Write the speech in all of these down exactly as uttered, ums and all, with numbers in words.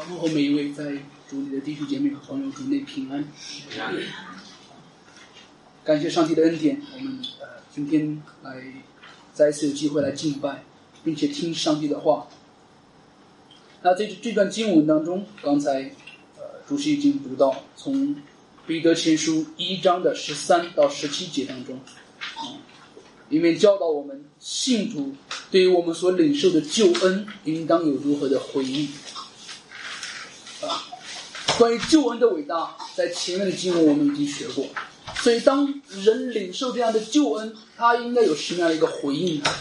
问候每一位在主里的弟兄姐妹和朋友，主内平安。感谢上帝的恩典，我们呃今天来再一次有机会来敬拜，并且听上帝的话。那在这段经文当中，刚才呃主席已经读到，从彼得前书一章的十三到十七节当中，嗯，里面教导我们信徒对于我们所领受的救恩，应当有如何的回应。啊，关于救恩的伟大，在前面的经文我们已经学过。所以当人领受这样的救恩，他应该有什么样的一个回应呢？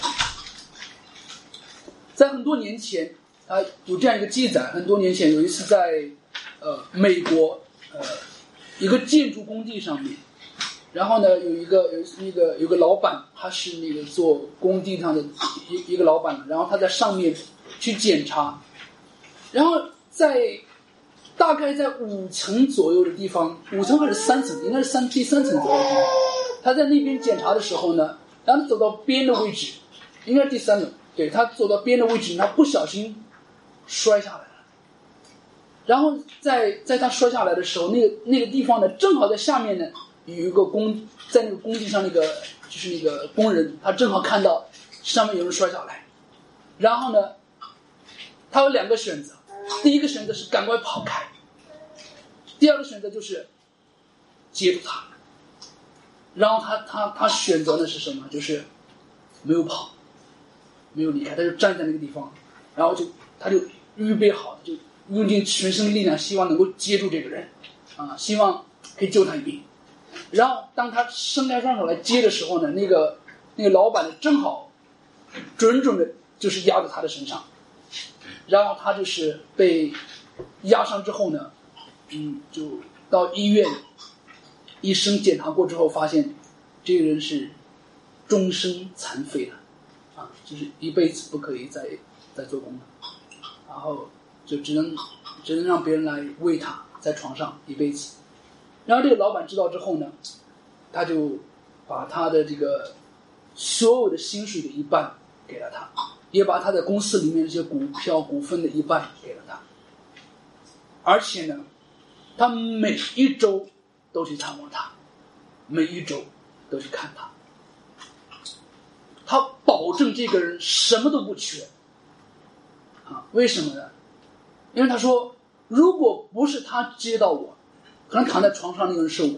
在很多年前，他有这样一个记载，很多年前有一次在呃美国呃一个建筑工地上面，然后呢有一个有一个有个老板，他是那个做工地上的一一个老板，然后他在上面去检查，然后在大概在五层左右的地方，五层还是三层，应该是三第三层左右的地方。他在那边检查的时候呢，然后走到边的位置，应该是第三层，对，他走到边的位置，他不小心摔下来了。然后在在他摔下来的时候，那个那个地方呢，正好在下面呢有一个工，在那个工地上那个就是那个工人，他正好看到上面有人摔下来，然后呢，他有两个选择。第一个选择是赶快跑开，第二个选择就是接住他。然后他他他选择的是什么？就是没有跑，没有离开，他就站在那个地方，然后就他就预备好，就用尽全身的力量，希望能够接住这个人，啊，希望可以救他一命。然后当他伸开双手来接的时候呢，那个那个老板呢，正好准准的就是压在他的身上。然后他就是被压伤之后呢，嗯，就到医院，医生检查过之后发现，这个人是终身残废的，啊，就是一辈子不可以再再做工了，然后就只能只能让别人来喂他，在床上一辈子。然后这个老板知道之后呢，他就把他的这个所有的薪水的一半给了他。也把他在公司里面这些股票股份的一半给了他，而且呢，他每一周都去探望他，每一周都去看他，他保证这个人什么都不缺，啊，为什么呢？因为他说，如果不是他接到我，可能躺在床上那个人是我；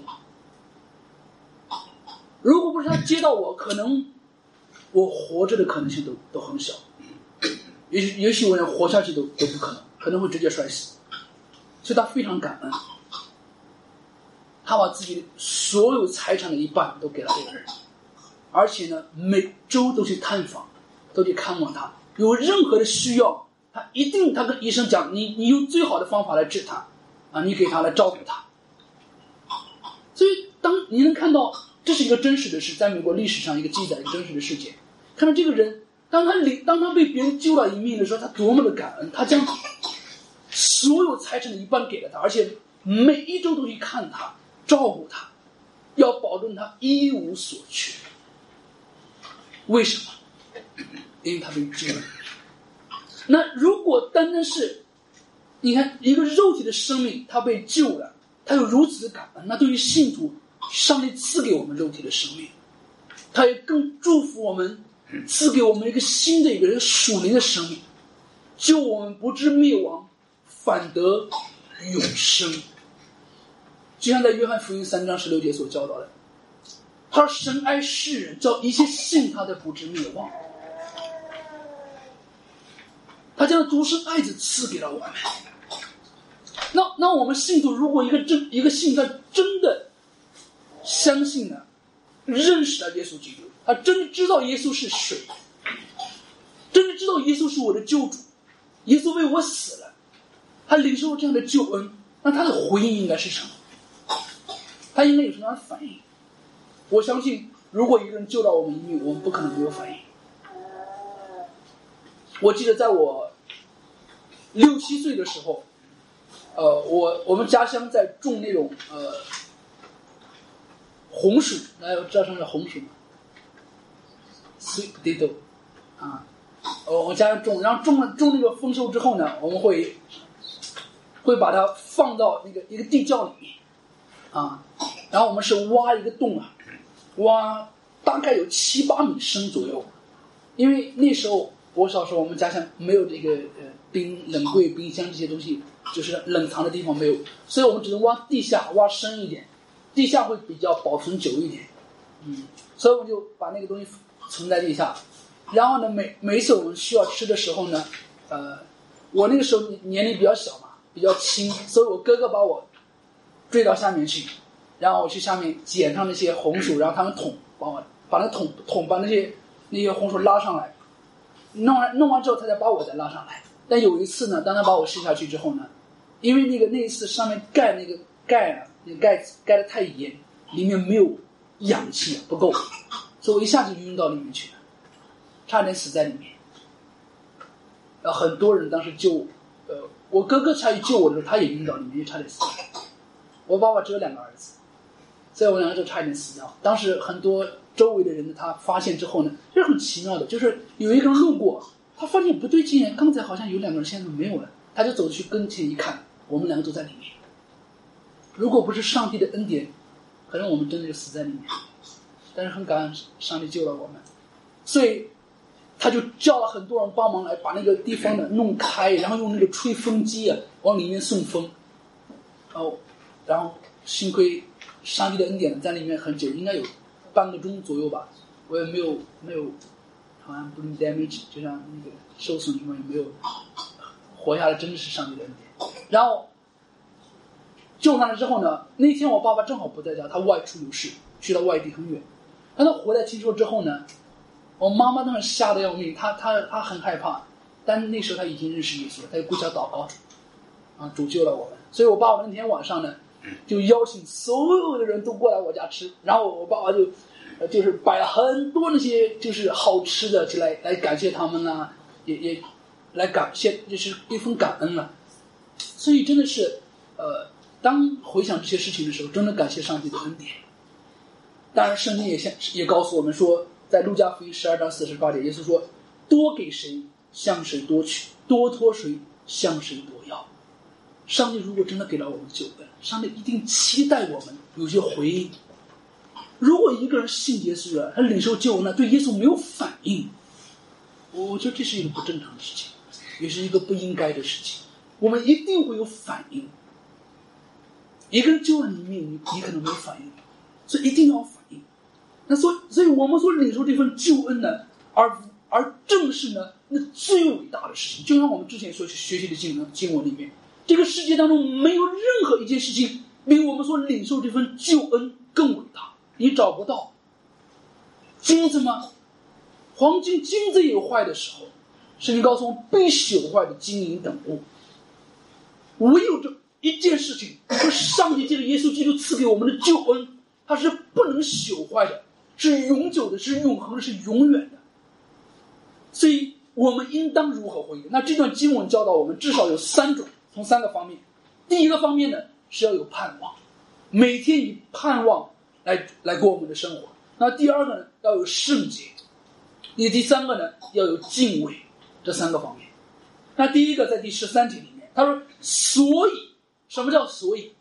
如果不是他接到我，可能我活着的可能性都都很小。也许也许我连活下去都都不可能，可能会直接摔死。所以他非常感恩，他把自己所有财产的一半都给了这个人，而且呢，每周都去探访，都去看望他。有任何的需要，他一定他跟医生讲，你你用最好的方法来治他，啊，你给他来照顾他。所以当你能看到这是一个真实的事，在美国历史上一个记载一个真实的事件，看到这个人。当他领，当他被别人救了一命的时候，他多么的感恩！他将所有财产的一半给了他，而且每一周都去看他，照顾他，要保证他一无所缺。为什么？因为他被救了。那如果单单是，你看一个肉体的生命，他被救了，他有如此的感恩，那对于信徒，上帝赐给我们肉体的生命，他也更祝福我们。赐给我们一个新的一个人属灵的生命，救我们不至灭亡，反得永生。就像在约翰福音三章十六节所教导的，他说神爱世人，叫一切信他的不至灭亡。他将独生爱子赐给了我们。那那我们信徒如果一个真一个信他真的相信了，认识了耶稣基督。他真的知道耶稣是谁，真的知道耶稣是我的救主，耶稣为我死了，他领受了这样的救恩，那他的回应应该是什么？他应该有什么样的反应？我相信，如果一个人救到我们一命，我们不可能没有反应。我记得在我六七岁的时候，呃，我我们家乡在种那种呃红薯，大家知道什么叫红薯吗？Sweet potato， 啊，我们家乡种，然后种了种那个丰收之后呢，我们会会把它放到那个一个地窖里面啊，然后我们是挖一个洞啊，挖大概有七八米深左右，因为那时候我小时候我们家乡没有这个呃冰冷柜、冰箱这些东西，就是冷藏的地方没有，所以我们只能挖地下，挖深一点，地下会比较保存久一点，嗯，所以我们就把那个东西存在地下，然后呢，每每一次我们需要吃的时候呢，呃，我那个时候年龄比较小嘛，比较轻，所以我哥哥把我坠到下面去，然后我去下面捡上那些红薯，然后他们桶帮我把那桶桶把那些那些红薯拉上来，弄完弄完之后，他再把我再拉上来。但有一次呢，当他把我试下去之后呢，因为那个那一次上面盖那个盖啊，那个盖盖得太严，里面没有氧气不够，所以我一下就晕到里面去了，差点死在里面。然后很多人当时救，呃，我哥哥下去救我的时候，他也晕到里面，也差点死了。我爸爸只有两个儿子，所以我两个就差点死掉。当时很多周围的人呢，他发现之后呢，这是很奇妙的，就是有一个人路过，他发现不对劲，刚才好像有两个人，现在没有了，他就走去跟前一看，我们两个都在里面。如果不是上帝的恩典，可能我们真的就死在里面。但是很感恩上帝救了我们，所以他就叫了很多人帮忙来把那个地方呢弄开，然后用那个吹风机啊往里面送风，然后然后幸亏上帝的恩典在里面很久，应该有半个钟左右吧，我也没有没有好像不能 damage， 就像那个受损什么也没有，活下来真的是上帝的恩典。然后救上来之后呢，那天我爸爸正好不在家，他外出有事去到外地很远，当他回来听说之后呢，我妈妈当时吓得要命，她她她很害怕，但那时候她已经认识耶稣了，她就跪下祷告主，啊，主救了我们。所以我爸爸那天晚上呢，就邀请所有的人都过来我家吃，然后我爸爸就，呃，就是摆了很多那些就是好吃的起来来感谢他们啦，也也来感谢，就是一份感恩了。所以真的是，呃，当回想这些事情的时候，真的感谢上帝的恩典。当然，圣经也也告诉我们说，在路加福音十二章四十八节，耶稣说：“多给谁，向谁多取；多托谁，向谁多要。”上帝如果真的给了我们救恩，上帝一定期待我们有些回应。如果一个人信耶稣了，他领受救恩了，对耶稣没有反应，我觉得这是一个不正常的事情，也是一个不应该的事情。我们一定会有反应。一个人救了你命，你你可能没有反应，所以一定要反应。那所以，所以我们所领受这份救恩呢，而而正是呢，那最伟大的事情。就像我们之前所学习的经文经文里面，这个世界当中没有任何一件事情比我们所领受这份救恩更伟大。你找不到金子吗？黄金、金子也有坏的时候，圣经告诉我们必朽坏的金银等物。唯有这一件事情，是上帝借着耶稣基督赐给我们的救恩，它是不能朽坏的，是永久的，是永恒的，是永远的。所以我们应当如何回应？那这段经文教导我们至少有三种，从三个方面。第一个方面呢，是要有盼望，每天以盼望来来过我们的生活。那第二个呢，要有圣洁。你第三个呢，要有敬畏。这三个方面。那第一个在第十三节里面，他说：“所以，什么叫所以？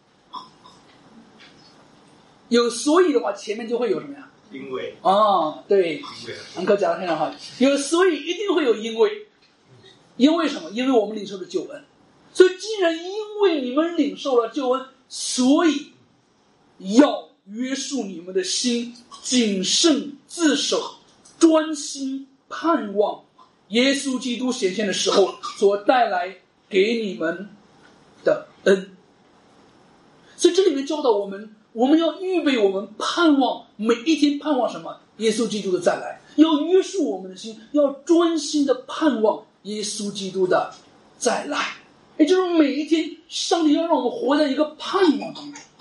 有所以的话，前面就会有什么呀？ 因为。 哦，对，安哥讲的非常好。有所以，一定会有因为。因为什么？因为我们领受了救恩。所以，既然因为你们领受了救恩，所以要约束你们的心，谨慎自守，专心盼望耶稣基督显现的时候所带来给你们的恩。所以这里面教导我们，我们要预备我们盼望，每一天盼望什么？耶稣基督的再来。要约束我们的心，要专心的盼望耶稣基督的再来。也就是每一天，上帝要让我们活在一个盼望当中。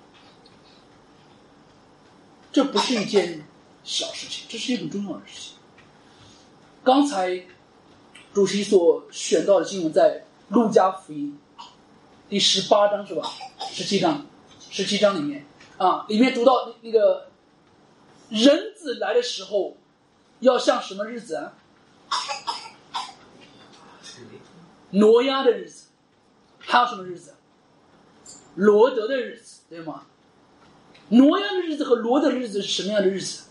这不是一件小事情，这是一个重要的事情。刚才主席所选到的经文在路加福音第十八章是吧？十七章，十七章里面啊，里面读到那个人子来的时候，要像什么日子啊？挪亚的日子。 还有什么日子？罗得的日子，对吗？挪亚的日子和罗得的日子是什么样的日子？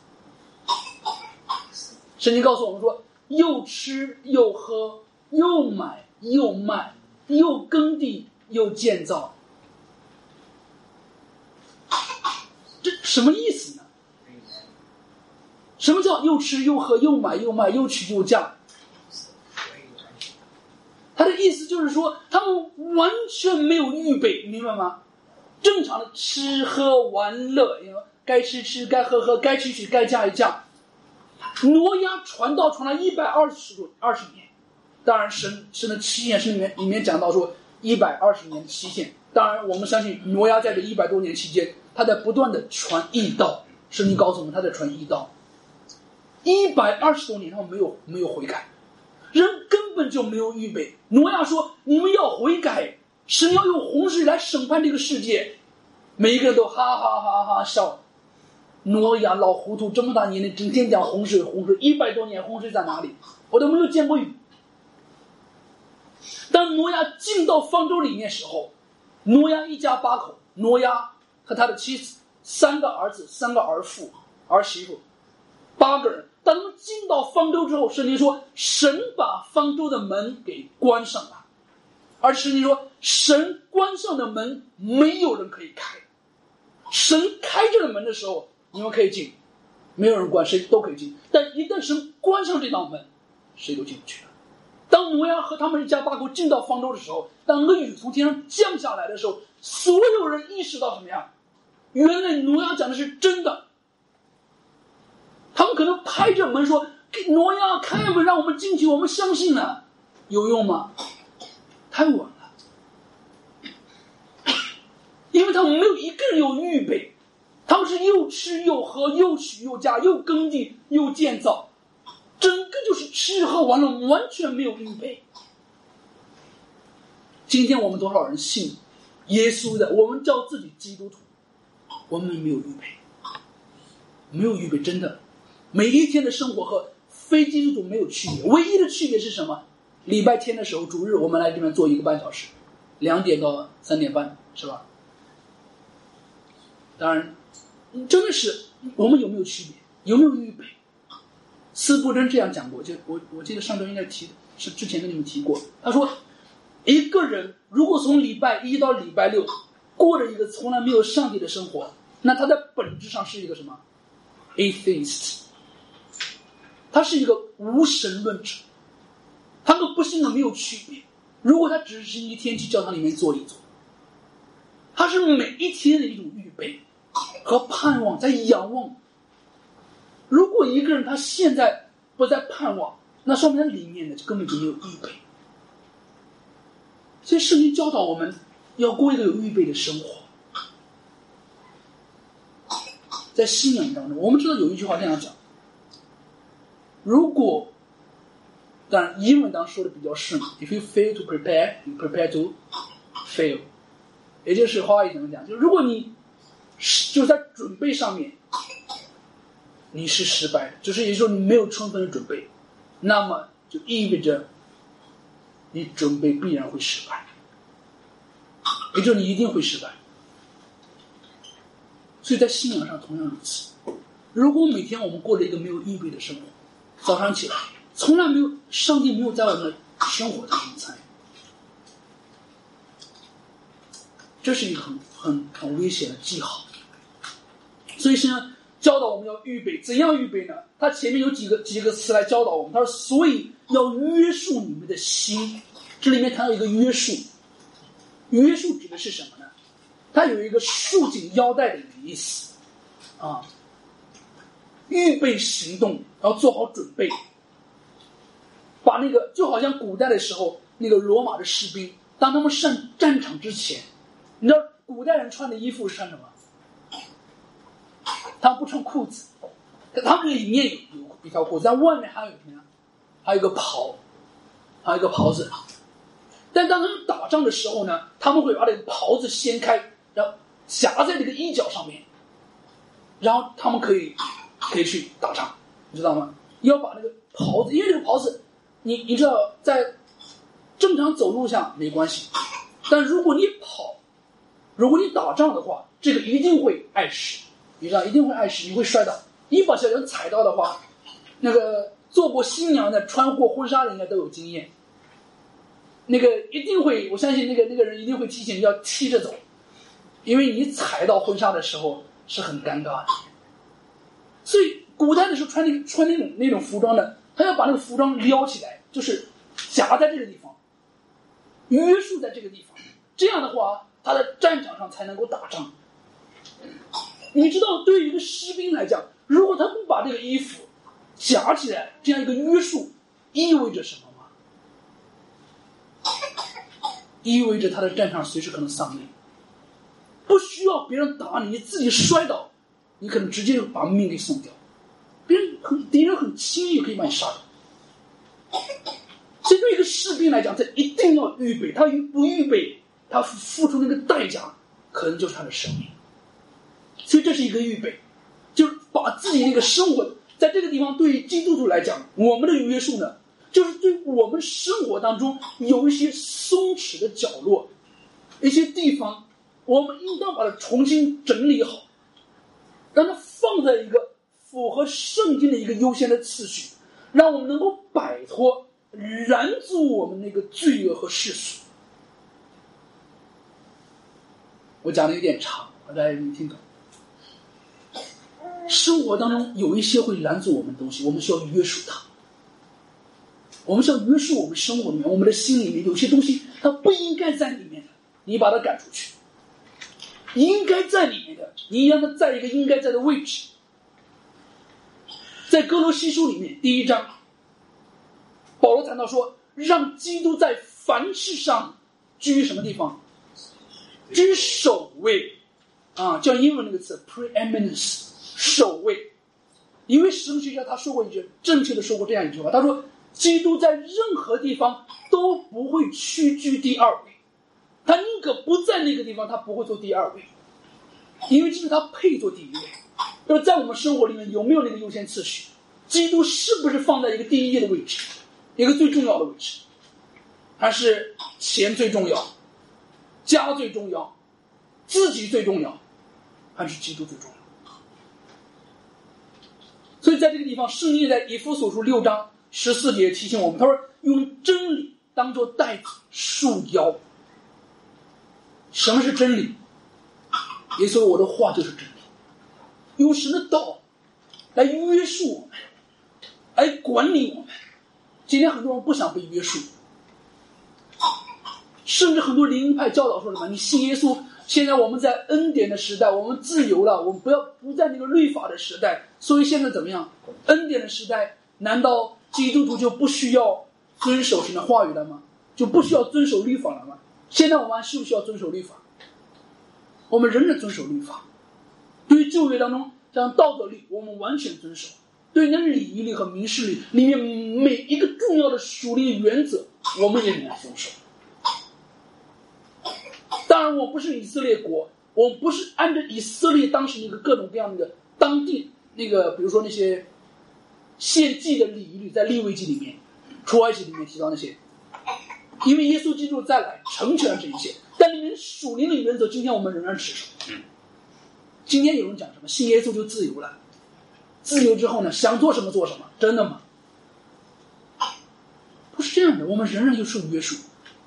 圣经告诉我们说，又吃又喝，又买又卖，又耕地又建造。这什么意思呢？什么叫又吃又喝又买又卖又娶又嫁？他的意思就是说，他们完全没有预备，明白吗？正常的吃喝玩乐，该吃吃，该喝喝，该娶娶，该嫁一嫁。挪亚传道传了一百二十多二十年，当然神神的期限是里面里面讲到说一百二十年的期限。当然，我们相信挪亚在这一百多年期间，他在不断的传义道。圣经告诉我们，他在传义道。一百二十多年，他们没有没有悔改，人根本就没有预备。挪亚说：“你们要悔改，神要用洪水来审判这个世界。”每一个人都哈哈哈哈笑。挪亚老糊涂，这么大年龄，整天讲洪水洪水，一百多年洪水在哪里？我都没有见过雨。当挪亚进到方舟里面时候，挪亚一家八口，挪亚和他的妻子，三个儿子，三个儿妇儿媳妇，八个人。当他们进到方舟之后，圣经说神把方舟的门给关上了，而圣经说神关上的门没有人可以开。神开这个门的时候，你们可以进，没有人关，谁都可以进。但一旦神关上这道门，谁都进不去了。当挪亚和他们一家八口进到方舟的时候，当那个雨从天上降下来的时候，所有人意识到什么呀？原来挪亚讲的是真的。他们可能拍着门说：“挪亚，开门让我们进去，我们相信了。”有用吗？太晚了，因为他们没有一个人有预备，他们是又吃又喝，又娶又嫁，又耕地又建造，整个就是吃喝玩乐，完全没有预备。今天我们多少人信耶稣的，我们叫自己基督徒，我们没有预备，没有预备，真的。每一天的生活和非基督徒没有区别，唯一的区别是什么？礼拜天的时候，主日我们来这边做一个半小时，两点到三点半，是吧？当然，真的是我们有没有区别？有没有预备？司布真这样讲过，就我我记得上周应该提，是之前跟你们提过。他说，一个人如果从礼拜一到礼拜六过着一个从来没有上帝的生活，那他在本质上是一个什么 ？atheist。他是一个无神论者，他跟不信的没有区别。如果他只是星期天去教堂里面坐一坐，他是每一天的一种预备和盼望，在仰望。如果一个人他现在不在盼望，那说明他里面的根本就没有预备。所以圣经教导我们要过一个有预备的生活。在信仰当中，我们知道有一句话这样讲，如果当然英文当然说的比较顺 ，if you fail to prepare, you prepare to fail。也就是华语怎么讲？就如果你就在准备上面你是失败的，就是也就是说你没有充分的准备，那么就意味着你准备必然会失败，也就是你一定会失败。所以在信仰上同样如此。如果每天我们过着一个没有预备的生活，早上起来从来没有上帝没有在我们的生活当中参与，这是一个很很很危险的记号。所以呢，教导我们要预备，怎样预备呢？他前面有几个几个词来教导我们。他说：“所以要约束你们的心。”这里面谈到一个约束，约束指的是什么呢？它有一个束紧腰带的一个意思啊，预备行动，要做好准备。把那个就好像古代的时候，那个罗马的士兵，当他们上战场之前，你知道古代人穿的衣服是穿什么？他们不穿裤子，他们里面有有一条裤子，但外面还有什么呀？还有一个袍，还有一个袍子。但当他们打仗的时候呢，他们会把这个袍子掀开，然后夹在这个衣角上面，然后他们可以可以去打仗，你知道吗？要把那个袍子，因为这个袍子，你你知道，在正常走路上没关系， 但如果你跑，如果你打仗的话，这个一定会碍事，你知道，一定会碍事，你会摔倒。一不小心踩到的话，那个做过新娘的、穿过婚纱的应该都有经验。那个一定会，我相信那个那个人一定会提醒你要踢着走，因为你踩到婚纱的时候是很尴尬的。所以古代的时候穿那个穿那种那种服装的，他要把那个服装撩起来，就是夹在这个地方，约束在这个地方，这样的话他在战场上才能够打仗。你知道，对于一个士兵来讲，如果他不把这个衣服夹起来，这样一个约束意味着什么吗？意味着他的战场随时可能丧命，不需要别人打你，你自己摔倒，你可能直接就把命给送掉，别人很敌人很轻易可以把你杀掉。所以对一个士兵来讲，他一定要预备，他不预备，他付出那个代价可能就是他的生命。所以这是一个预备，就是把自己那个生活在这个地方，对于基督徒来讲，我们的约束呢，就是对我们生活当中有一些松弛的角落，一些地方我们应当把它重新整理好，让它放在一个符合圣经的一个优先的次序，让我们能够摆脱拦阻我们那个罪恶和世俗。我讲的有点长，大家没听懂。生活当中有一些会拦阻我们的东西，我们需要约束它。我们需要约束我们生活里面，我们的心里面有些东西它不应该在里面的，你把它赶出去。应该在里面的，你让它在一个应该在的位置。在哥罗西书里面第一章，保罗谈到说，让基督在凡事上居于什么地方？居首位啊，叫英文那个词 preeminence， 首位。一位神学家他说过一句，正确的说过这样一句话，他说基督在任何地方都不会屈居第二位，他宁可不在那个地方，他不会做第二位，因为基督他配做第一位。就是在我们生活里面有没有那个优先次序？基督是不是放在一个第一的位置，一个最重要的位置？还是钱最重要，家最重要，自己最重要，还是基督最重要？所以在这个地方，圣经在以弗所书六章十四节提醒我们，他说用真理当作带子束腰。什么是真理？耶稣说我的话就是真理，用神的道来约束我们，来管理我们。今天很多人不想被约束，甚至很多灵恩派教导说什么，你信耶稣，现在我们在恩典的时代，我们自由了，我们不要不在那个律法的时代，所以现在怎么样？恩典的时代，难道基督徒就不需要遵守神的话语了吗？就不需要遵守律法了吗？现在我们还需不需要遵守律法？我们仍然遵守律法。对于旧约当中像道德律，我们完全遵守。对于那礼仪律和民事律里面每一个重要的属灵原则，我们也仍然遵守。当然我不是以色列国，我不是按照以色列当时那个各种各样的当地那个，比如说那些献祭的礼仪律，在利未记里面、出埃及里面提到那些，因为耶稣基督再来成全了这一切，但里面属灵的原则，今天我们仍然持守。今天有人讲什么信耶稣就自由了，自由之后呢，想做什么做什么，真的吗？不是这样的，我们仍然有受约束。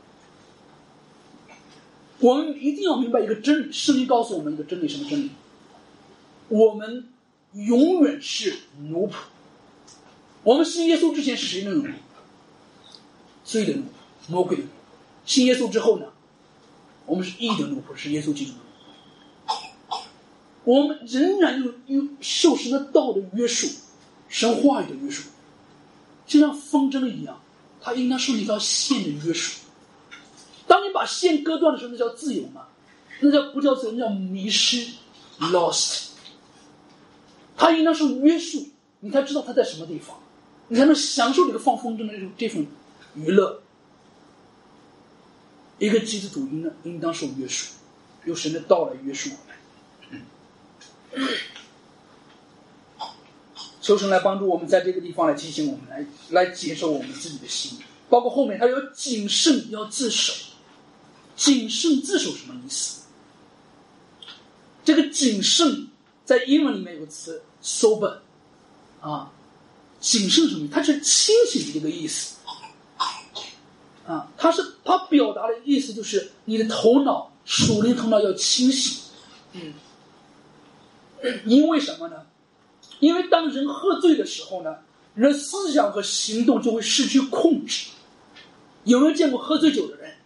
我们一定要明白一个真理，圣经告诉我们一个真理，什么真理？我们永远是奴仆。我们信耶稣之前是谁的奴仆？罪的奴仆，魔鬼的奴仆。信耶稣之后呢，我们是义的奴仆，是耶稣基督的奴仆。我们仍然有有受神的道的约束，神话语的约束，就像风筝一样，它应当受一条线的约束。当你把线割断的时候，那叫自由吗？那叫不叫自由，那叫迷失 lost。 它应当是约束，你才知道它在什么地方，你才能享受这个放风筝的这种这种娱乐。一个基督徒应当应当受约束，由神的道来约束我们。求神来帮助我们，在这个地方来提醒我们，来来接受我们自己的心，包括后面他有谨慎，要自守。 谨慎自守什么意思？这个谨慎在英文里面有个词 sober 啊，谨慎什么？它是清醒的这个意思啊，它是它表达的意思就是你的头脑属灵头脑要清醒。嗯，因为什么呢？因为当人喝醉的时候呢，人思想和行动就会失去控制。有没有见过喝醉酒的人？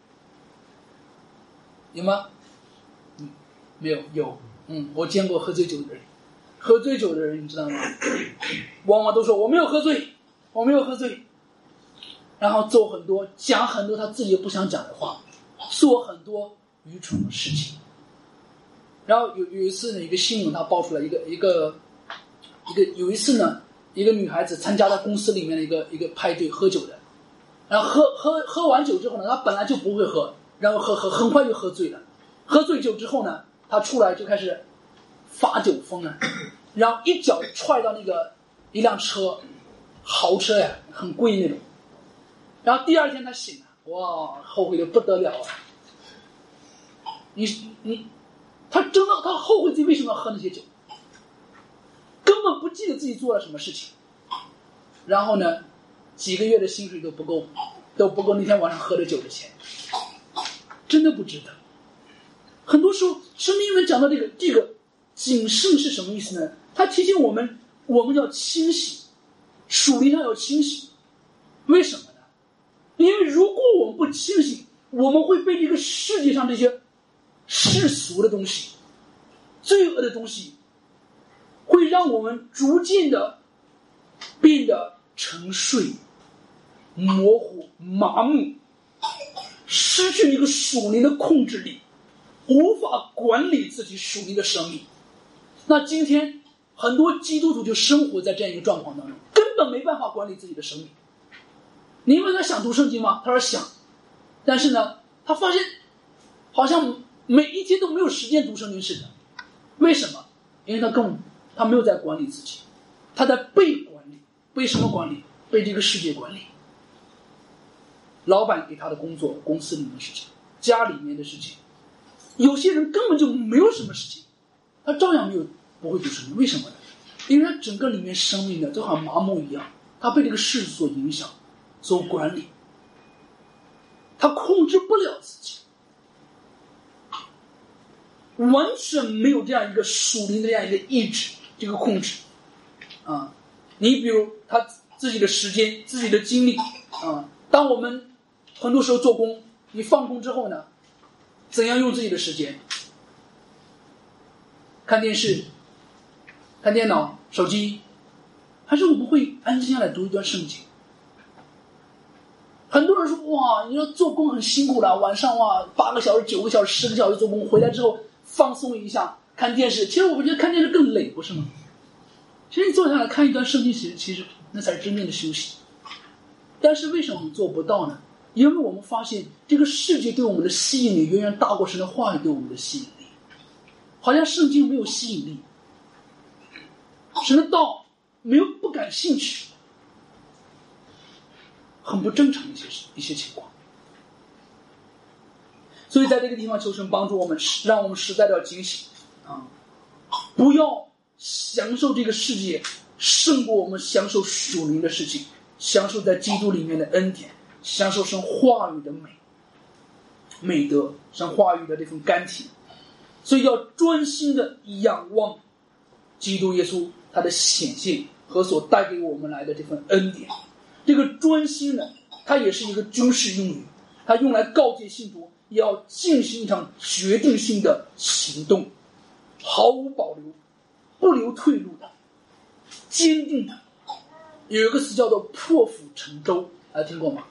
有吗？嗯，没有，有。嗯，我见过喝醉酒的人。喝醉酒的人你知道吗？往往都说我没有喝醉，我没有喝醉，然后做很多讲很多他自己也不想讲的话，做很多愚蠢的事情。然后有有一次呢，一个新闻他爆出来一个一个一个有一次呢，一个女孩子参加了公司里面的一个一个派对喝酒的，然后喝喝喝完酒之后呢，她本来就不会喝，然后喝喝很快就喝醉了。喝醉酒之后呢，她出来就开始发酒疯了，然后一脚踹到那个一辆车，豪车呀，很贵那种。然后第二天她醒了，哇，后悔的不得了啊！你你，她真的她后悔自己为什么要喝那些酒，根本不记得自己做了什么事情。然后呢，几个月的薪水都不够，都不够那天晚上喝的酒的钱，真的不值得。很多时候，圣经里面讲到这个这个谨慎是什么意思呢？它提醒我们，我们要清醒，属灵上要清醒。为什么呢？因为如果我们不清醒，我们会被这个世界上这些世俗的东西、罪恶的东西，会让我们逐渐的变得沉睡、模糊、麻木，失去一个属灵的控制力，无法管理自己属灵的生命。那今天很多基督徒就生活在这样一个状况当中，根本没办法管理自己的生命。你问他想读圣经吗？他说想，但是呢，他发现好像每一天都没有时间读圣经似的。为什么？因为他根本他没有在管理自己，他在被管理。被什么管理？被这个世界管理。老板给他的工作，公司里面的事情，家里面的事情，有些人根本就没有什么事情，他照样没有不会读圣经。为什么呢？因为他整个里面生命呢，就好像麻木一样，他被这个世所影响，所管理，他控制不了自己，完全没有这样一个属灵的这样一个意志，这个控制啊。你比如他自己的时间、自己的精力啊，当我们很多时候做工，你放工之后呢，怎样用自己的时间？看电视、看电脑、手机，还是我们会安静下来读一段圣经？很多人说哇，你要做工很辛苦了，晚上哇八个小时、九个小时、十个小时做工，回来之后放松一下，看电视。其实我觉得看电视更累，不是吗？其实你坐下来看一段圣经，其实其实那才是真正的休息。但是为什么我们做不到呢？因为我们发现这个世界对我们的吸引力远远大过神的话语对我们的吸引力，好像圣经没有吸引力，神的道没有不感兴趣，很不正常的一些一些情况。所以在这个地方求神帮助我们，让我们实在的要警醒啊，不要享受这个世界胜过我们享受属灵的事情，享受在基督里面的恩典，享受神话语的美美德，神话语的这份甘甜。所以要专心的仰望基督耶稣他的显现和所带给我们来的这份恩典。这个专心呢，它也是一个军事用语，它用来告诫信徒要进行一场决定性的行动，毫无保留，不留退路的，坚定的。有一个词叫做破釜沉舟，大家听过吗？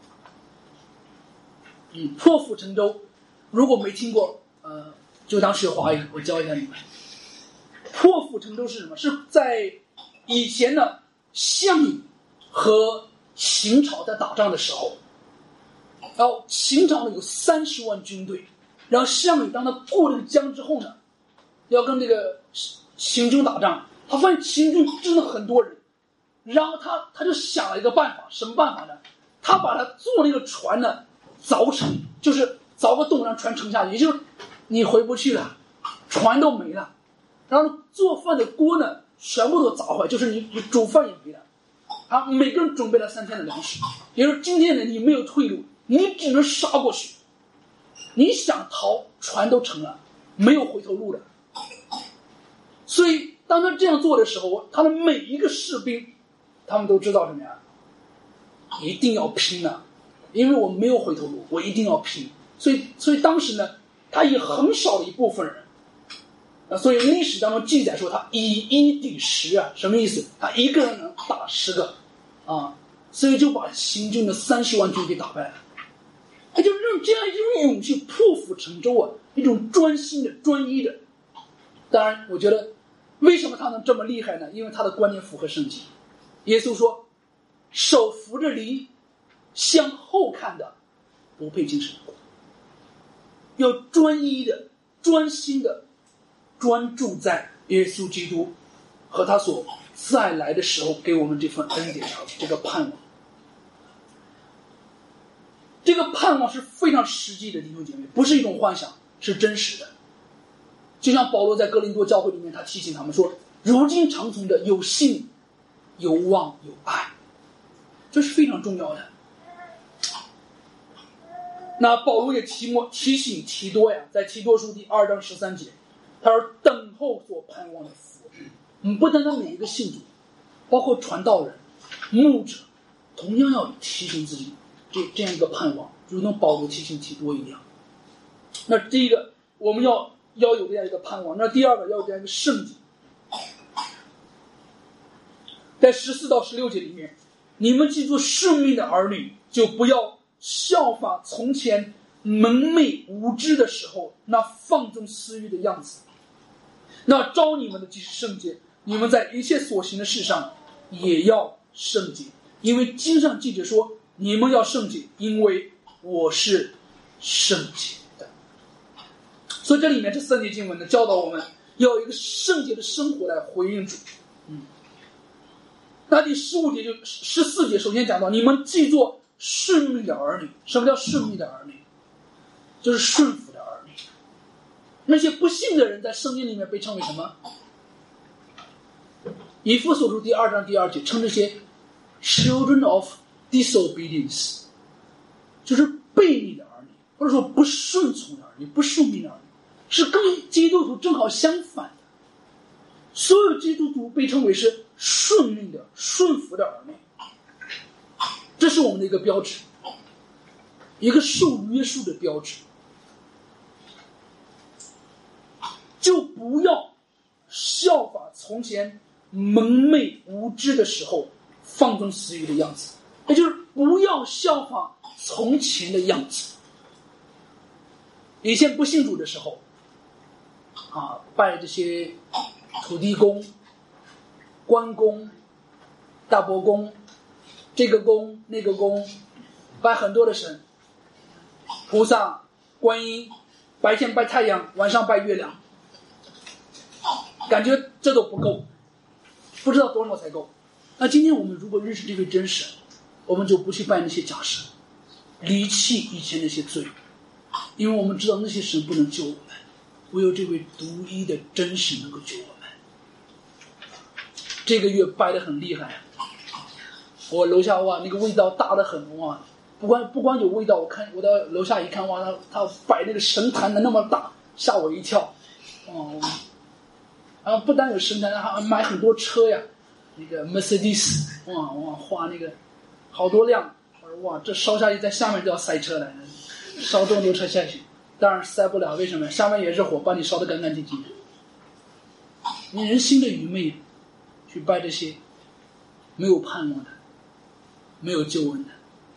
嗯，破釜沉舟，如果没听过，呃，就当学华语，我教一下你们。破釜沉舟是什么？是在以前呢，项羽和秦朝在打仗的时候，然后秦朝呢有三十万军队，然后项羽当他过了个江之后呢，要跟这个秦军打仗，他发现秦军真的很多人，然后他他就想了一个办法，什么办法呢？他把他坐那个船呢凿沉，就是凿个洞让船沉下去，也就是你回不去了，船都没了。然后做饭的锅呢，全部都砸坏，就是你你煮饭也没了。啊，每个人准备了三天的粮食，也就是今天呢，你没有退路，你只能杀过去。你想逃，船都沉了，没有回头路了。所以当他这样做的时候，他的每一个士兵，他们都知道什么呀？一定要拼了，因为我没有回头路，我一定要拼。所以，所以当时呢，他以很少的一部分人，啊，所以历史当中记载说他以一敌十啊，什么意思？他一个人能打十个，啊，所以就把行军的三十万军给打败了。他就让这样一种勇气破釜沉舟啊，一种专心的、专一的。当然，我觉得为什么他能这么厉害呢？因为他的观念符合圣经。耶稣说：“手扶着犁，向后看的，不配进神的国。”要专一的、专心的、专注在耶稣基督和他所再来的时候给我们这份恩典上，这个盼望。这个盼望是非常实际的，弟兄姐妹，不是一种幻想，是真实的。就像保罗在哥林多教会里面，他提醒他们说：“如今长存的有信、有望、有爱。”这是非常重要的。那保罗也提莫提醒提多呀，在提多书第二章十三节，他说：“等候所盼望的福。”嗯，不单单每一个信徒，包括传道人、牧者，同样要提醒自己这这样一个盼望，如同保罗提醒提多一样。那第一个，我们要要有这样一个盼望；那第二个，要有这样一个圣洁。在十四到十六节里面，你们既做顺命的儿女，就不要效法从前蒙昧无知的时候那放纵私欲的样子。那召你们的既是圣洁，你们在一切所行的事上也要圣洁，因为经上记着说：“你们要圣洁，因为我是圣洁的。”所以这里面这三节经文呢，教导我们要有一个圣洁的生活来回应主。嗯，那第十五节就十四节，首先讲到你们既做顺命的儿女。什么叫顺命的儿女？就是顺服的儿女。那些不信的人在圣经里面被称为什么？以弗所书第二章第二节称这些 children of disobedience， 就是悖逆的儿女，或者说不顺从的儿女，不顺命的儿女，是跟基督徒正好相反的。所有基督徒被称为是顺命的、顺服的儿女，这是我们的一个标志，一个受约束的标志。就不要效法从前蒙昧无知的时候放纵私欲的样子，也就是不要效法从前的样子。以前不信主的时候啊，拜这些土地公、关公、大伯公，这个公那个公，拜很多的神，菩萨、观音，白天拜太阳，晚上拜月亮，感觉这都不够，不知道多少才够。那今天我们如果认识这位真神，我们就不去拜那些假神，离弃以前那些罪，因为我们知道那些神不能救我们，唯有这位独一的真神能够救我们。这个月拜得很厉害，我楼下哇那个味道大得很哇，不光不光有味道，我看我到楼下一看哇，他他摆那个神坛的那么大，吓我一跳。哦，然后不但有神坛，还买很多车呀，那个 Mercedes， 哇哇画那个好多辆，我说哇这烧下去在下面就要塞车了，烧这么多车下去，当然塞不了，为什么？下面也是火，把你烧得干干净净的。你人心的愚昧，去拜这些没有盼望的、没有救恩的。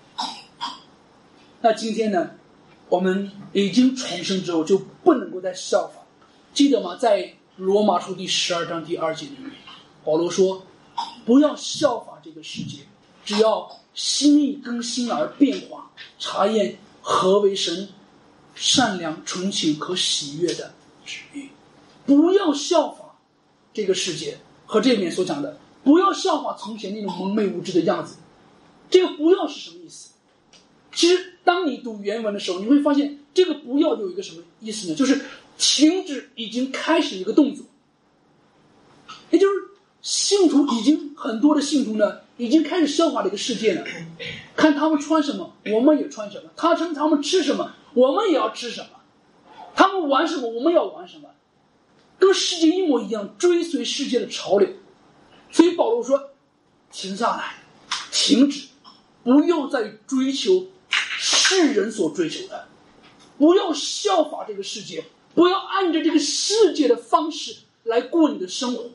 那今天呢，我们已经重生之后，就不能够再效法。记得吗？在罗马书第十二章第二节里面，保罗说：“不要效法这个世界，只要心意更新而变化，查验何为神善良、纯情、可喜悦的旨意。”不要效法这个世界，和这里面所讲的，不要效法从前那种蒙昧无知的样子。这个不要是什么意思？其实当你读原文的时候，你会发现这个不要有一个什么意思呢？就是停止已经开始一个动作，也就是信徒已经很多的信徒呢，已经开始效法这个世界了。看他们穿什么，我们也穿什么；他们他们吃什么，我们也要吃什么；他们玩什么，我们要玩什么，跟世界一模一样，追随世界的潮流。所以保罗说：停下来，停止，不要再追求世人所追求的，不要效法这个世界，不要按照这个世界的方式来过你的生活。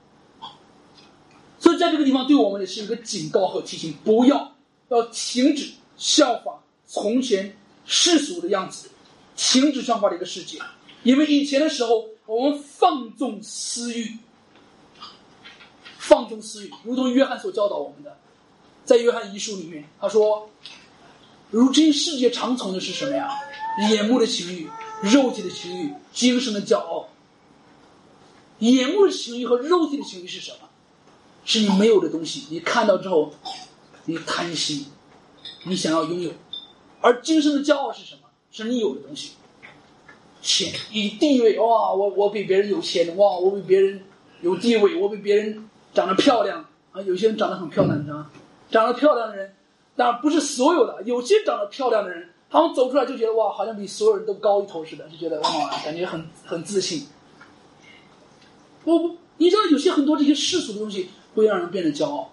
所以在这个地方对我们也是一个警告和提醒，不要要停止效法从前世俗的样子，停止效法这个世界。因为以前的时候我们放纵私欲，放纵私欲，如同约翰所教导我们的，在约翰一书里面他说，如今世界常从的是什么呀？眼目的情欲，肉体的情欲，精神的骄傲。眼目的情欲和肉体的情欲是什么？是你没有的东西，你看到之后你贪心，你想要拥有。而精神的骄傲是什么？是你有的东西，钱，以地位，哇，我我比别人有钱，哇，我比别人有地位，我比别人长得漂亮啊。有些人长得很漂亮，你知道吗？长得漂亮的人，当然不是所有的，有些长得漂亮的人，他们走出来就觉得哇，好像比所有人都高一头似的，就觉得哇，感觉很很自信。我不，你知道有些很多这些世俗的东西会让人变得骄傲，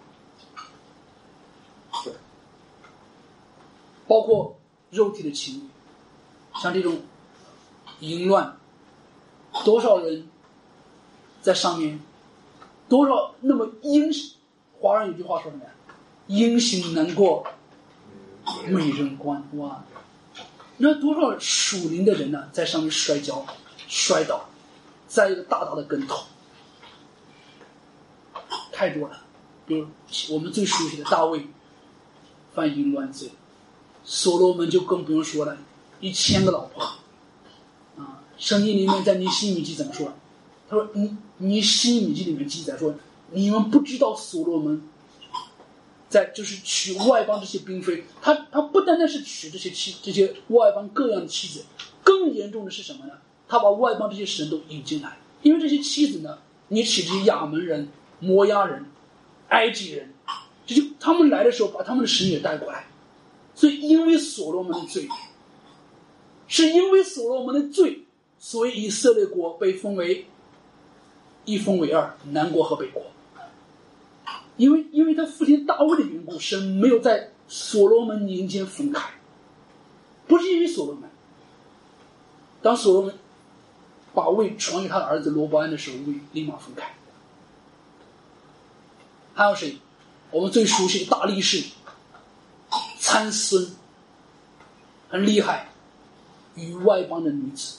包括肉体的情欲，像这种淫乱，多少人在上面，多少那么阴，华人有句话说什么呀？阴行难过美人关。哇，你知道多少属灵的人呢、啊，在上面摔跤摔倒，栽一个大大的跟头，太多了。比如我们最熟悉的大卫犯淫乱罪，所罗门就更不用说了，一千个老婆啊。圣经里面在尼希米记怎么说？他说尼尼希米记里面记载说，你们不知道所罗门在就是娶外邦这些嫔妃，他他不单单是娶这些妻这些外邦各样的妻子，更严重的是什么呢？他把外邦这些神都引进来，因为这些妻子呢，你娶这些亚门人、摩押人、埃及人，这就他们来的时候把他们的神也带过来。所以因为所罗门的罪，是因为所罗门的罪，所以以色列国被分为一分为二，南国和北国。因为因为他父亲大卫的缘故，神没有在所罗门年间分开，不是因为所罗门。当所罗门把位传给他的儿子罗伯安的时候，位立马分开。还有谁？我们最熟悉的大力士参孙，很厉害，与外邦的女子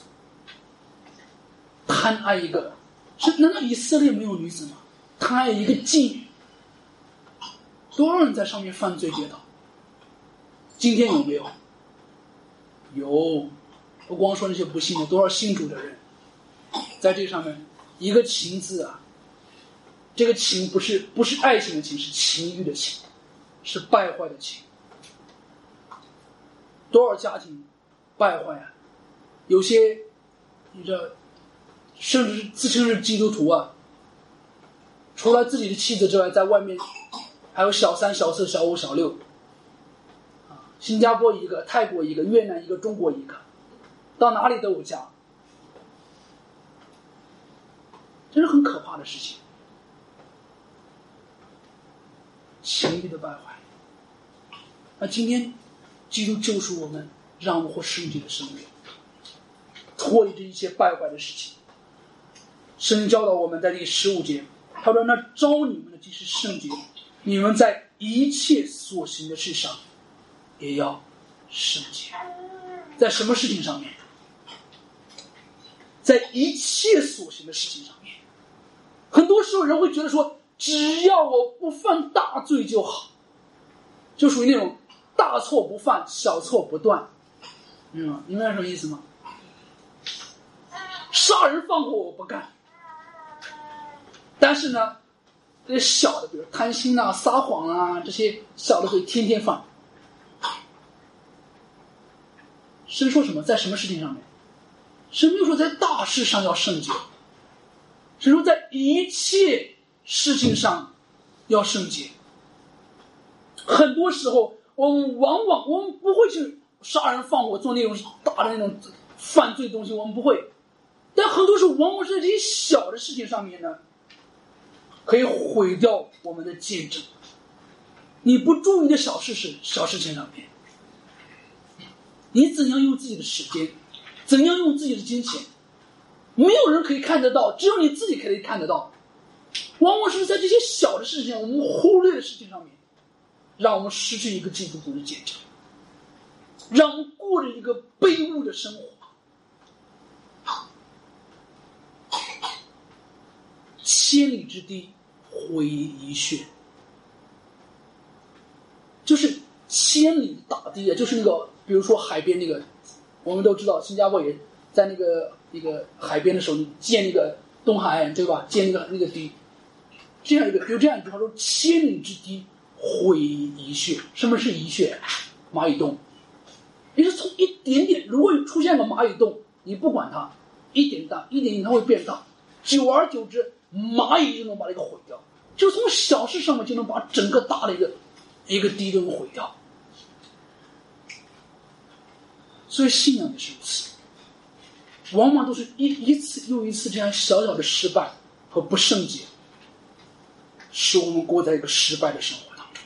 贪爱一个，是难道以色列没有女子吗？贪爱一个妓女，多少人在上面犯罪跌倒？今天有没有？有，不光说那些不信的，多少信主的人在这上面，一个情字啊，这个情不是不是爱情的情，是情欲的情，是败坏的情。多少家庭败坏啊？有些你知道，甚至是自称是基督徒啊，除了自己的妻子之外，在外面还有小三、小四、小五、小六，啊，新加坡一个，泰国一个，越南一个，中国一个，到哪里都有家，这是很可怕的事情。情欲的败坏，而今天基督救赎我们，让我们活圣洁的生命，脱离这一切败坏的事情。神教导我们在第十五节，他说：“那招你们的既是圣洁，你们在一切所行的事上也要圣洁。”在什么事情上面？在一切所行的事情上面。很多时候人会觉得说，只要我不犯大罪就好，就属于那种大错不犯，小错不断。嗯，明白什么意思吗？杀人放火我不干，但是呢，这些小的，比如贪心啊、撒谎啊，这些小的可以天天犯。 神说什么？在什么事情上面？神没有说在大事上要圣洁，神说在一切事情上要圣洁。很多时候我们往往我们不会去杀人放火做那种大的那种犯罪东西，我们不会。但很多时候往往是在这些小的事情上面呢，可以毁掉我们的见证。你不注意的小事是小事情上面，你怎样用自己的时间，怎样用自己的金钱，没有人可以看得到，只有你自己可以看得到。往往是在这些小的事情，我们忽略的事情上面，让我们失去一个基督徒的见证，让我们过着一个卑污的生活。千里之堤毁于一穴，就是千里大堤啊，就是那个，比如说海边那个，我们都知道，新加坡也在那个那个海边的时候，你建那个东海岸，对吧？建那个那个堤，这样一个有这样一句话说：“千里之堤毁于一穴。”什么是一穴？蚂蚁洞。也是从一点点，如果出现个蚂蚁洞，你不管它，一点大，一点点它会变大，久而久之，蚂蚁就能把这个毁掉。就从小事上面就能把整个大的一个一个堤都能毁掉。所以信仰也是如此，往往都是一一次又一次这样小小的失败和不圣洁，使我们过在一个失败的生活当中，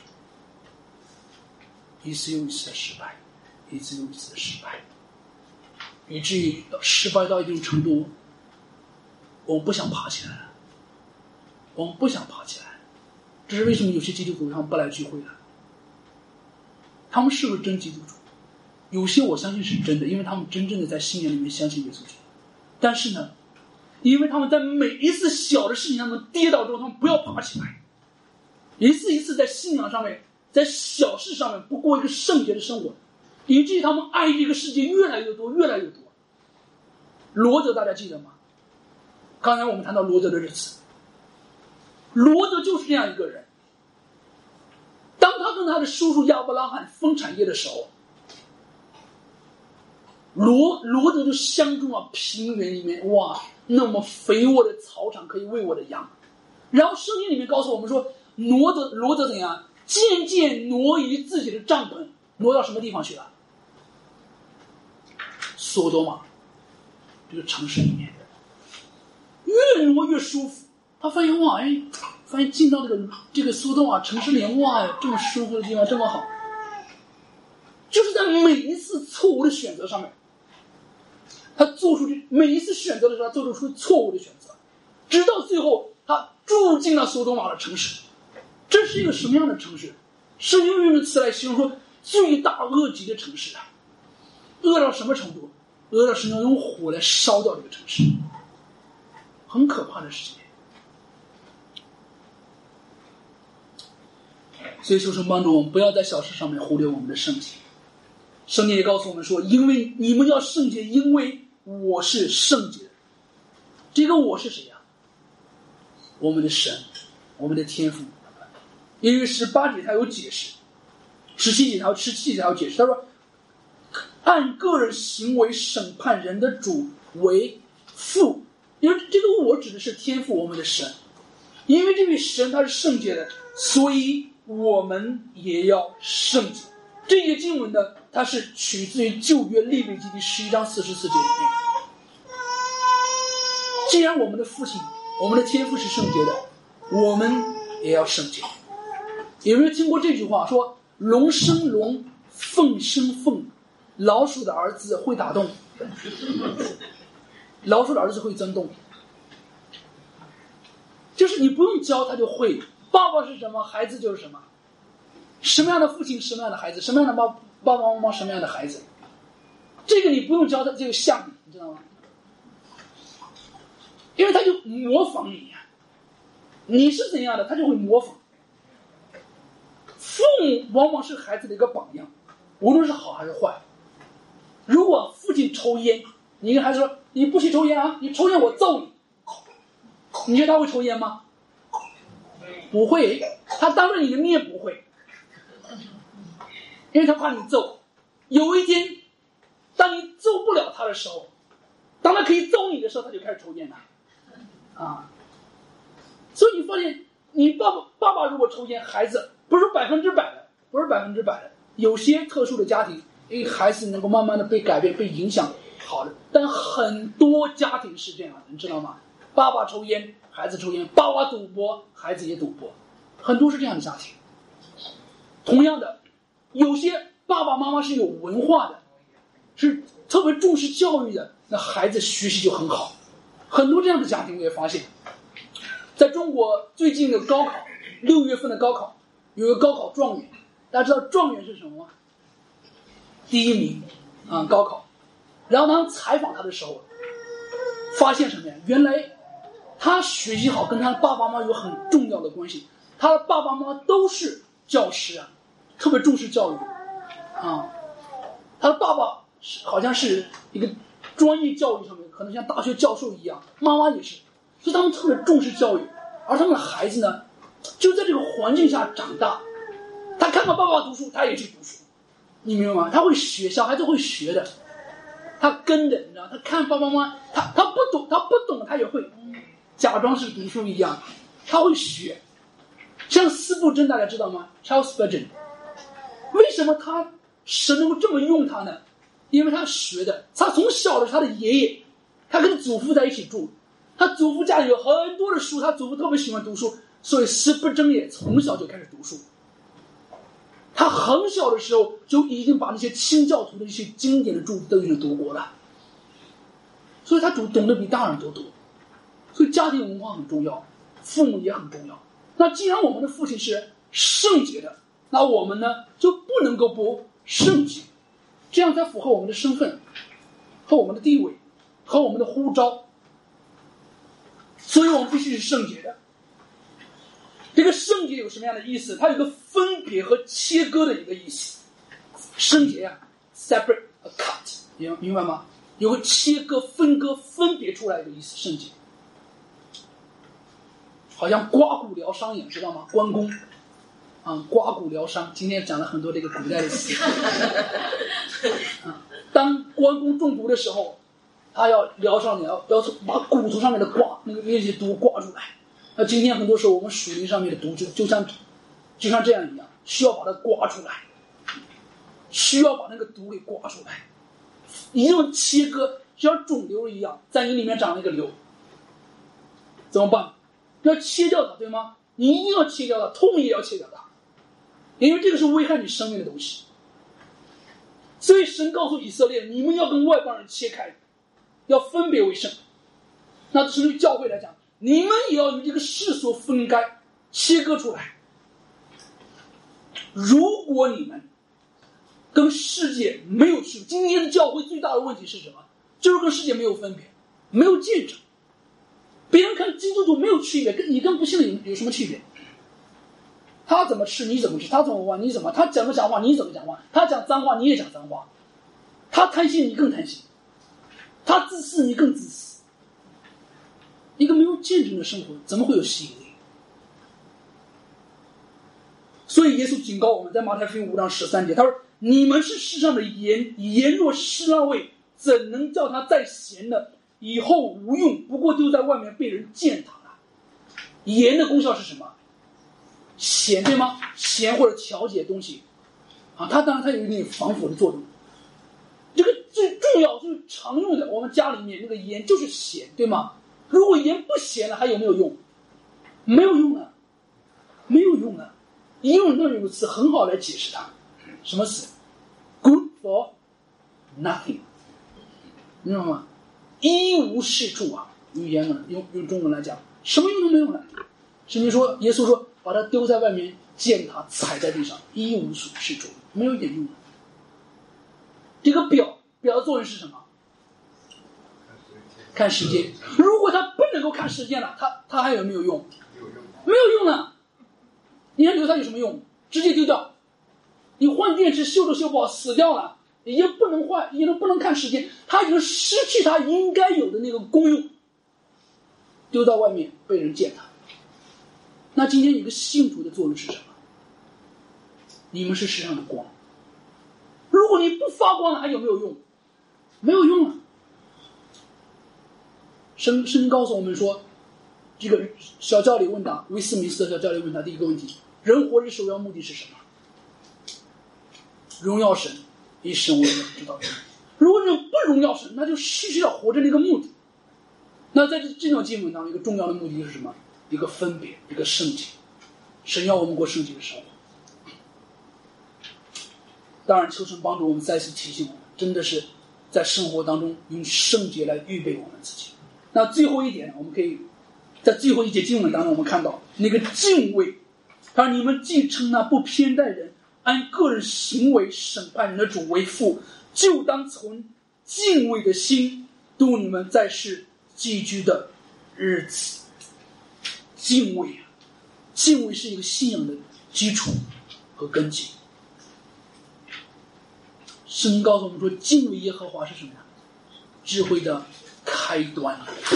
一次又一次的失败，一次又一次的失败，以至于失败到一定程度，我们不想爬起来了，我们不想爬起来。这是为什么有些基督徒他们不来聚会了？他们是不是真基督徒？有些我相信是真的，因为他们真正的在信仰里面相信耶稣基督。但是呢，因为他们在每一次小的事情上面跌倒之后，他们不要爬起来，一次一次在信仰上面，在小事上面不过一个圣洁的生活，以至于他们爱这个世界越来越多，越来越多。罗德大家记得吗？刚才我们谈到罗德的日子，罗德就是这样一个人。当他跟他的叔叔亚伯拉罕分产业的时候，罗罗德就相中了平原里面哇那么肥沃的草场可以喂我的羊。然后圣经里面告诉我们说，罗德罗德怎样渐渐挪移自己的帐篷，挪到什么地方去了？索多玛这个城市里面，越挪越舒服。他发现哇，哎，发现进到这个这个索多玛城市里面，哇，这么舒服的地方，这么好。就是在每一次错误的选择上面，他做出每一次选择的时候，他做出错误的选择，直到最后他住进了索多玛的城市。这是一个什么样的城市？圣经用的词来形容说，罪大恶极的城市啊，恶到什么程度？恶到神要用火来烧掉这个城市，很可怕的事情。所以求神帮助我们，不要在小事上面忽略我们的圣洁。圣经也告诉我们说，因为你们要圣洁，因为我是圣洁的。这个我是谁呀、啊？我们的神，我们的天父。因为十八节他有解释，十七节他有十七节他有解释，他说按个人行为审判人的主为父。因为这个我指的是天父，我们的神。因为这位神他是圣洁的，所以我们也要圣洁。这些经文呢，它是取自于旧约利未记第十一章四十四节里面。既然我们的父亲，我们的天父是圣洁的，我们也要圣洁。有没有听过这句话说，龙生龙，凤生凤，老鼠的儿子会打洞，老鼠的儿子会钻洞。就是你不用教他就会，爸爸是什么，孩子就是什么。什么样的父亲，什么样的孩子，什么样的爸爸爸妈妈，什么样的孩子。这个你不用教他这个像你，你知道吗？因为他就模仿你呀、啊，你是怎样的，他就会模仿。父母往往是孩子的一个榜样，无论是好还是坏。如果父亲抽烟，你跟孩子说你不许抽烟啊，你抽烟我揍你，你觉得他会抽烟吗？不会，他当着你的面不会，因为他怕你揍。有一天当你揍不了他的时候，当他可以揍你的时候，他就开始抽烟了啊。所以你发现你爸爸爸爸如果抽烟，孩子不是百分之百的，不是百分之百的，有些特殊的家庭，因为孩子能够慢慢的被改变、被影响好的，但很多家庭是这样的，你知道吗？爸爸抽烟，孩子抽烟；爸爸赌博，孩子也赌博，很多是这样的家庭。同样的，有些爸爸妈妈是有文化的，是特别重视教育的，那孩子学习就很好。很多这样的家庭我也发现，在中国最近的高考，六月份的高考，有一个高考状元，大家知道状元是什么吗？第一名啊，高考。然后当采访他的时候，发现什么呀？原来他学习好跟他爸爸妈妈有很重要的关系，他的爸爸妈妈都是教师啊，特别重视教育啊。他的爸爸是好像是一个专业教育上面，可能像大学教授一样，妈妈也是，所以他们特别重视教育。而他们的孩子呢，就在这个环境下长大，他看到爸爸读书，他也去读书，你明白吗？他会学，小孩子会学的，他跟着，你知道，他看爸爸妈妈，他他不懂，他不懂，他也会假装是读书一样，他会学。像斯布真大家知道吗 ？Charles Spurgeon， 为什么他神能够这么用他呢？因为他学的，他从小的时候他的爷爷，他跟祖父在一起住，他祖父家里有很多的书，他祖父特别喜欢读书，所以斯布真也从小就开始读书。他很小的时候就已经把那些清教徒的一些经典的著作都已经读过了，所以他懂懂得比大人都多。所以家庭文化很重要，父母也很重要。那既然我们的父亲是圣洁的，那我们呢就不能够不圣洁，这样才符合我们的身份和我们的地位和我们的呼召。所以我们必须是圣洁的。这个圣洁有什么样的意思？它有一个分别和切割的一个意思。圣洁啊 ，separate a cut， 明明白吗？有个切割、分割、分别出来的意思。圣洁，好像刮骨疗伤一样，知道吗？关公啊，刮骨疗伤。今天讲了很多这个古代的词。啊，当关公中毒的时候，他要疗伤，你要要把骨头上面的刮那个那些毒刮出来。那今天很多时候我们属灵上面的毒就就像就像这样一样，需要把它刮出来，需要把那个毒给刮出来，一种切割，就像肿瘤一样，在你里面长了一个瘤，怎么办？要切掉它，对吗？你一定要切掉它，痛也要切掉它，因为这个是危害你生命的东西。所以神告诉以色列，你们要跟外邦人切开，要分别为圣。那这是对教会来讲，你们也要与这个世俗分开，切割出来。如果你们跟世界没有区别，今天的教会最大的问题是什么？就是跟世界没有分别，没有见证。别人看基督徒没有区别，跟你跟不信的有有什么区别？他怎么吃你怎么吃，他怎么玩你怎么，他讲不讲话你怎么讲话，他讲脏话你也讲脏话，他贪心你更贪心，他自私你更自私。一个没有见证的生活怎么会有吸引力？所以耶稣警告我们，在马太福音五章十三节，他说：“你们是世上的盐，盐若失了味，怎能叫它再咸呢？以后无用，不过丢在外面被人践踏了。”盐的功效是什么？咸，对吗？咸或者调节东西啊，它当然它有一定防腐的作用。这个最重要就是常用的，我们家里面那个盐就是咸，对吗？如果盐不咸了，还有没有用？没有用啊，没有用啊。英文中有个词很好来解释它，什么词 ？Good for nothing， 你知道吗？一无是处啊！用英文用用中文来讲，什么用都没有了。甚至说，耶稣说，把它丢在外面，践踏踩在地上，一无是处，没有一点用。这个表表的作用是什么？看时间。如果它不能够看时间了，它它还有没有用？没有用了。你还留它有什么用？直接丢掉。你换电池修都修不好，死掉了，也不能换，也不能看时间，它已经失去它应该有的那个功用，丢到外面被人践踏。那今天一个信徒的作用是什么？你们是世上的光。如果你不发光了，还有没有用？ 没有用了。圣圣经告诉我们说，这个小教理问答，威斯敏斯特小教理问答，第一个问题，人活着首要目的是什么？荣耀神，以神为人知道人。如果人不荣耀神，那就失去了活着的一个目的。那在这这种经文当中，一个重要的目的就是什么？一个分别，一个圣洁。神要我们过圣洁的生活。当然，求神帮助我们再次提醒我们，真的是在生活当中用圣洁来预备我们自己。那最后一点，我们可以在最后一节经文当中，我们看到那个敬畏，他说：“你们既称那不偏待人，按个人行为审判人的主为父，就当从敬畏的心度你们在世寄居的日子。”敬畏啊，敬畏是一个信仰的基础和根基。圣经告诉我们说，敬畏耶和华是什么呀？智慧的开端。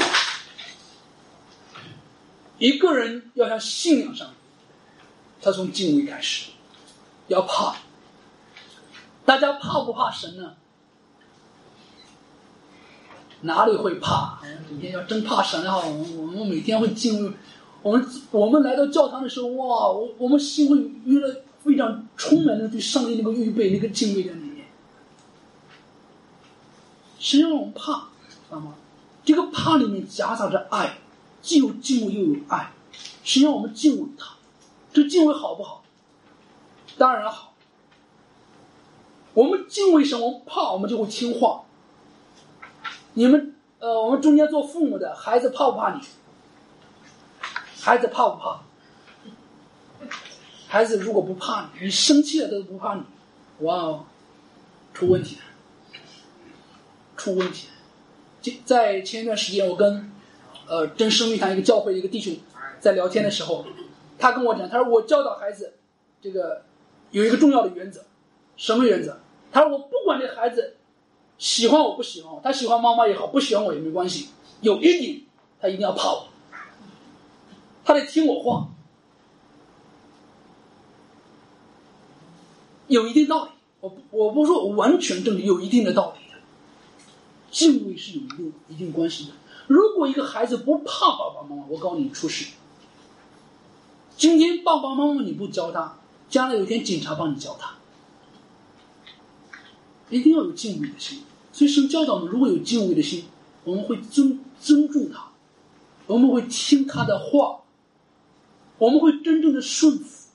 一个人要向信仰上，他从敬畏开始，要怕。大家怕不怕神呢？哪里会怕？每天要真怕神啊！我们我们每天会敬畏。我们我们来到教堂的时候，哇，我我们心会约了非常充满了对上帝那个预备、那个敬畏在里面。神让我们怕，知道吗？这个怕里面夹杂着爱，既有敬畏又有爱。神让我们敬畏他，这敬畏好不好？当然好。我们敬畏神，我们怕，我们就会听话。你们呃，我们中间做父母的，孩子怕不怕你？孩子怕不怕？孩子如果不怕你，你生气了都不怕你，哇哦，出问题了，出问题了。在前一段时间，我跟呃真生命堂一个教会一个弟兄在聊天的时候，他跟我讲，他说我教导孩子这个有一个重要的原则，什么原则？他说我不管这孩子喜欢我不喜欢我，他喜欢妈妈也好，不喜欢我也没关系，有一点他一定要怕我，他得听我话，有一定道理。我我不说完全正确，有一定的道理的。敬畏是有一定一定关系的。如果一个孩子不怕爸爸妈妈，我告诉你出事。今天爸爸妈妈你不教他，将来有一天警察帮你教他。一定要有敬畏的心。所以神教导我们，如果有敬畏的心，我们会尊尊重他，我们会听他的话，我们会真正的顺服。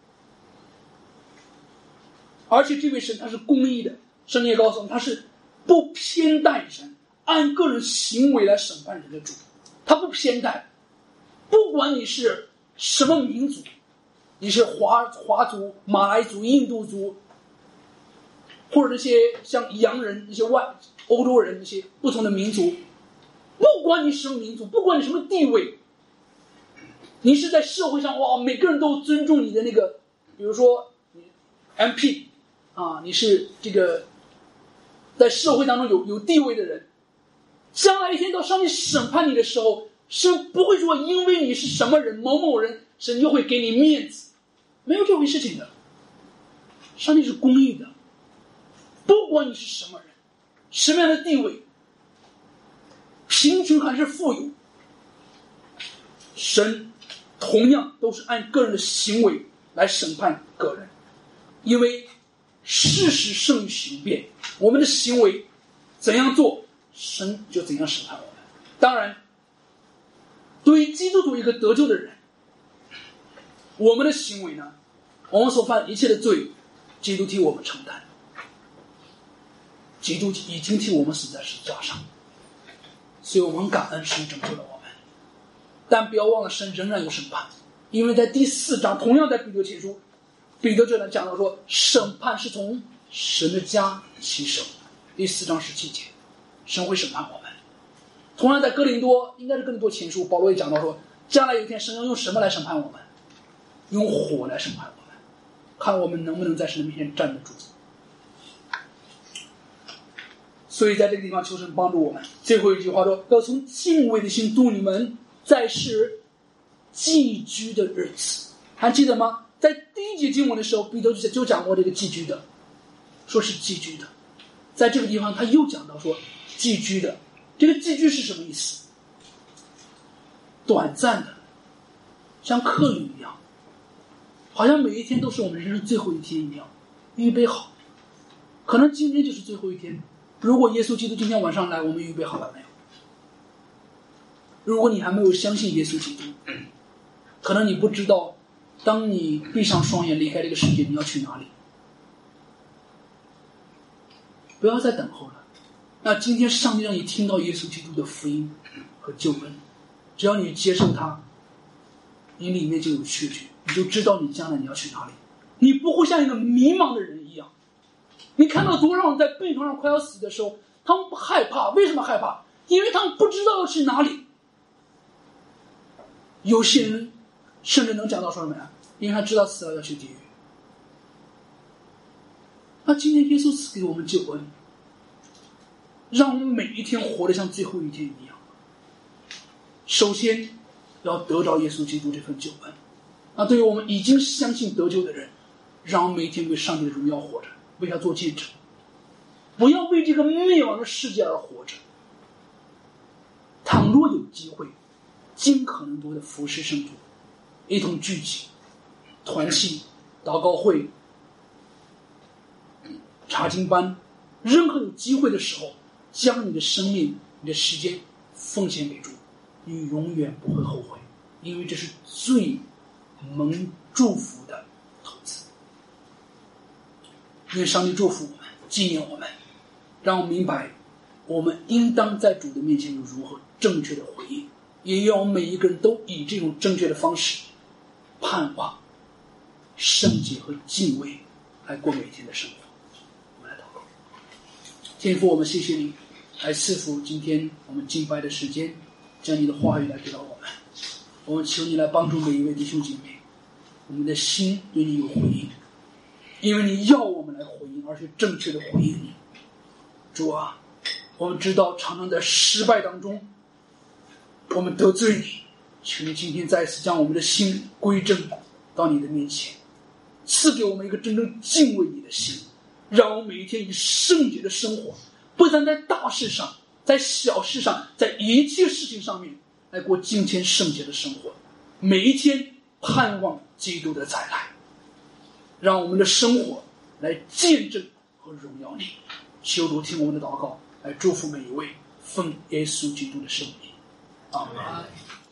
而且这位神他是公义的，圣经也告诉我们他是不偏待人，按个人行为来审判人的主。他不偏待，不管你是什么民族，你是华华族、马来族、印度族，或者那些像洋人、那些外欧洲人，那些不同的民族，不管你什么民族，不管你什么地位，你是在社会上哇，每个人都尊重你的那个，比如说 M P 啊，你是这个在社会当中有有地位的人，将来一天到上帝审判你的时候，神不会说因为你是什么人某某人，神就会给你面子，没有这回事情的。上帝是公义的，不管你是什么人，什么样的地位，贫穷还是富有，神同样都是按个人的行为来审判个人。因为事实胜于行辩，我们的行为怎样做，神就怎样审判我们。当然对于基督徒一个得救的人，我们的行为呢，我们所犯一切的罪，基督替我们承担，基督已经替我们死在十字架上，所以我们很感恩神拯救了我们。但不要忘了，神仍然有审判，因为在第四章，同样在彼得前书，彼得就能讲到说，审判是从神的家起手。第四章十七节，神会审判我们。同样在哥林多，应该是哥林多前书，保罗也讲到说，将来有一天神要用什么来审判我们？用火来审判我们，看我们能不能在神的面前站得住。所以在这个地方求神帮助我们。最后一句话说，要从敬畏的心度你们在世寄居的日子。还记得吗？在第一节经文的时候，彼得就讲过这个寄居的，说是寄居的。 在这个地方他又讲到说寄居的，这个寄居是什么意思？短暂的，像客旅一样，好像每一天都是我们人生最后一天一样，预备好，可能今天就是最后一天。如果耶稣基督今天晚上来，我们预备好了没有？如果你还没有相信耶稣基督，可能你不知道当你闭上双眼离开这个世界你要去哪里。不要再等候了，那今天上帝让你听到耶稣基督的福音和救恩，只要你接受它，你里面就有确据，你就知道你将来你要去哪里。你不会像一个迷茫的人一样。你看到多少人在病床上快要死的时候，他们不害怕，为什么害怕？因为他们不知道要去哪里。有些人甚至能讲到说什么呀？因为他知道死了要去地狱。那今天耶稣赐给我们救恩，让我们每一天活得像最后一天一样。首先要得着耶稣基督这份救恩。那对于我们已经相信得救的人，让我们每一天为上帝的荣耀活着，为他做见证，不要为这个灭亡的世界而活着。倘若有机会，尽可能多的服侍圣徒，一同聚集、团契、祷告会、查经班，任何有机会的时候，将你的生命、你的时间奉献给主，你永远不会后悔，因为这是最蒙祝福的投资。愿上帝祝福我们，纪念我们，让我们明白我们应当在主的面前有如何正确的回应，也愿我们每一个人都以这种正确的方式盼望、圣洁和敬畏来过每天的生活。我们来祷告。天父，我们谢谢你来赐福今天我们敬拜的时间，将你的话语来给到我们。我们求你来帮助每一位弟兄姐妹，我们的心对你有回应，因为你要我们来回应，而且正确的回应你。主啊，我们知道常常在失败当中我们得罪你，求你今天再次将我们的心归正到你的面前，赐给我们一个真正敬畏你的心，让我们每一天以圣洁的生活，不但在大事上，在小事上，在一切事情上面来过敬虔圣洁的生活，每一天盼望基督的再来，让我们的生活来见证和荣耀你。求主听我们的祷告，来祝福每一位，奉耶稣基督的圣名，阿们。